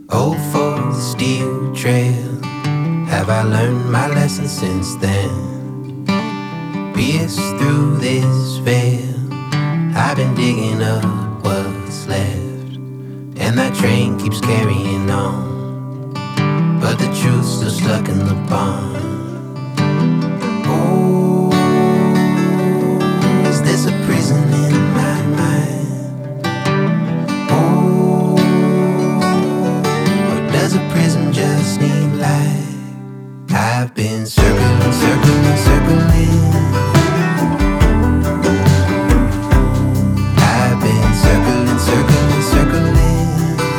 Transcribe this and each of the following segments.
Old for the steel trail. Have I learned my lesson since then? Pierced through this veil, I've been digging up what's left, and that train keeps carrying on, but the truth's still stuck in the pond. Oh, is this a prison in my mind? Oh, or does a prison just need light? I've been circling, circling, circling. I've been circling, circling, circling.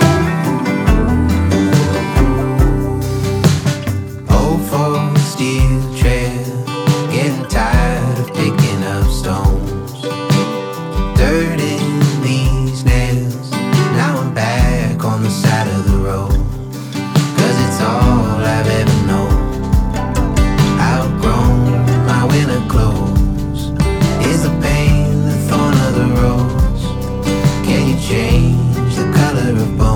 Old for the steel trail, getting tired of picking up stones. Dirt in these nails, now I'm back on the side of the road. 'Cause it's all I've ever known. Outgrown my winter clothes. Is the pain the thorn of the rose? Can you change the color of bone?